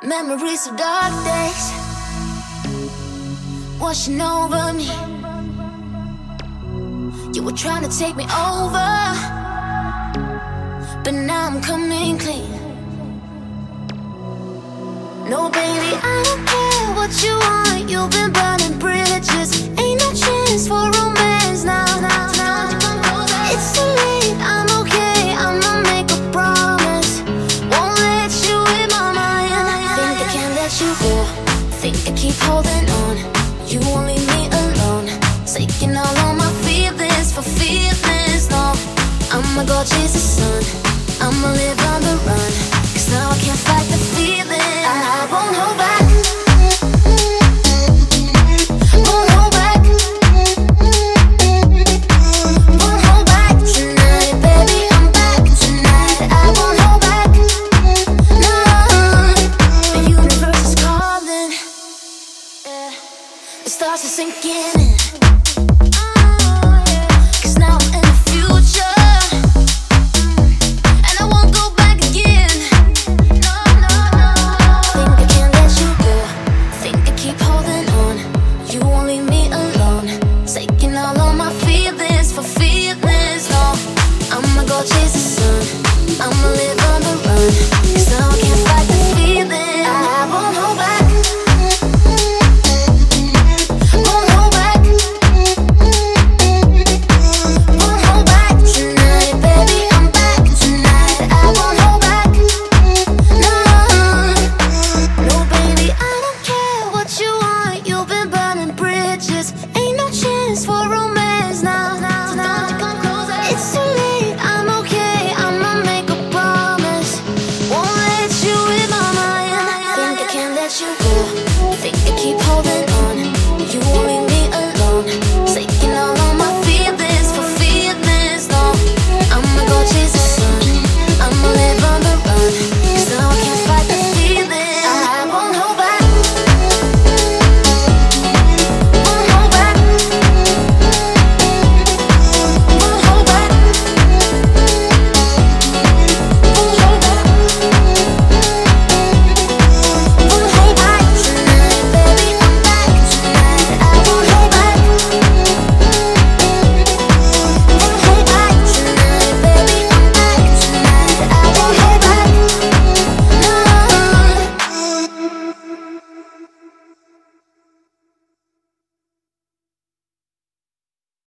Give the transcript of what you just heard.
Memories of dark days washing over me. You were trying to take me over, but now I'm coming clean. No, baby, I don't care what you want. You've been burning bridges. Ain't no chance for romance now. It's too late, I'm okay. I'ma make a promise. Won't let you in my mind. Think I can't let you go. Think I keep holding on. You won't leave me alone. Taking all of my feelings for feelings. No, I'ma go chase the sun. I'ma live on the run. 'Cause now I can't fight the feeling. I won't hold back. Won't hold back. Won't hold back tonight, baby. I'm back tonight. I won't hold back. No, the universe is calling. Yeah. It starts to sink in.